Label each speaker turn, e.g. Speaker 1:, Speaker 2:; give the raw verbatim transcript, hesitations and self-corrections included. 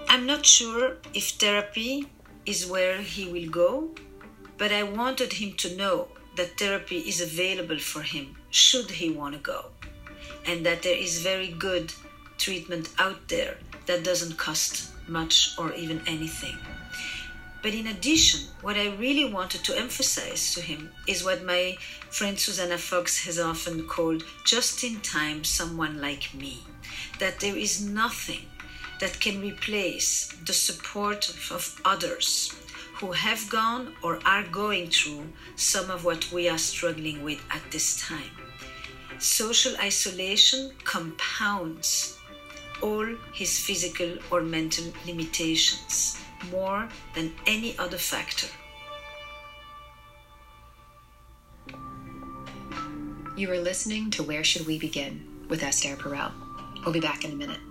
Speaker 1: I'm not sure if therapy is where he will go, but I wanted him to know that therapy is available for him should he want to go, and that there is very good treatment out there that doesn't cost much or even anything. But in addition, what I really wanted to emphasize to him is what my friend Susanna Fox has often called just in time someone like me, that there is nothing that can replace the support of others who have gone or are going through some of what we are struggling with at this time. Social isolation compounds all his physical or mental limitations more than any other factor.
Speaker 2: You are listening to Where Should We Begin with Esther Perel. We'll be back in a minute.